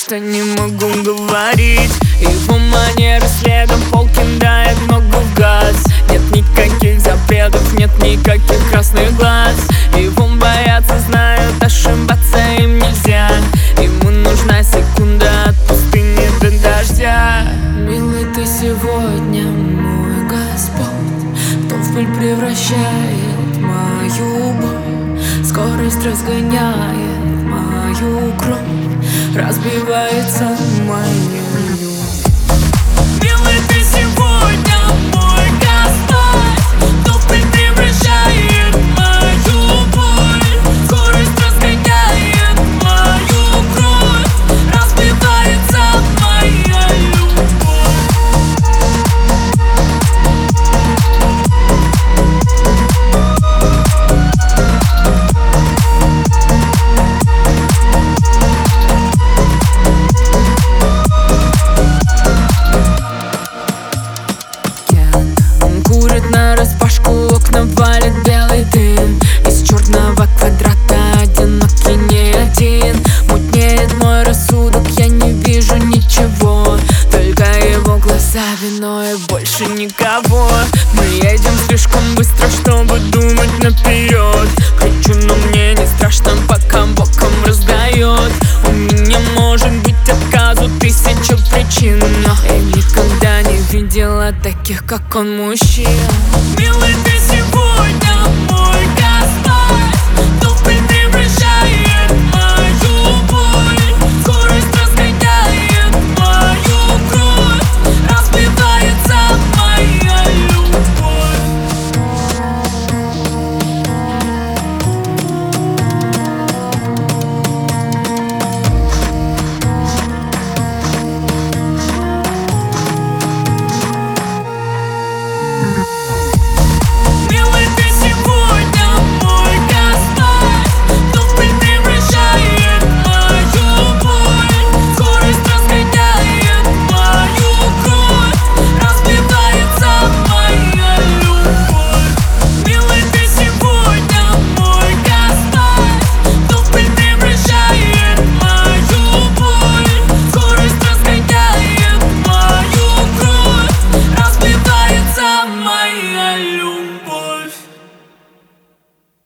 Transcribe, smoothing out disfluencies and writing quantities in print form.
что не могу говорить. Его манеры следом пол кидает ногу в газ. Нет никаких запретов, нет никаких красных глаз. Его боятся, знают, ошибаться им нельзя. Ему нужна секунда от пустыни до дождя. Милый, ты сегодня мой Господь, кто в пыль превращает мою боль. Скорость разгоняет мою кровь, разбивается моя любовь. Милый, ты сегодня мой Господь, кто в пыль превращает мою боль. Скорость разгоняет мою кровь, разбивается моя любовь. Нараспашку окна валит белый дым. Из черного квадрата одинокий не один. Мутнеет мой рассудок, я не вижу ничего, только его глаза, вино и больше никого. Мы едем слишком быстро, чтобы думать наперед. Кричу, но мне не страшно, пока боком раздает. У меня может быть отказу тысяча причин, но я никогда не видела таких, как он, мужчин. Милый, ты сегодня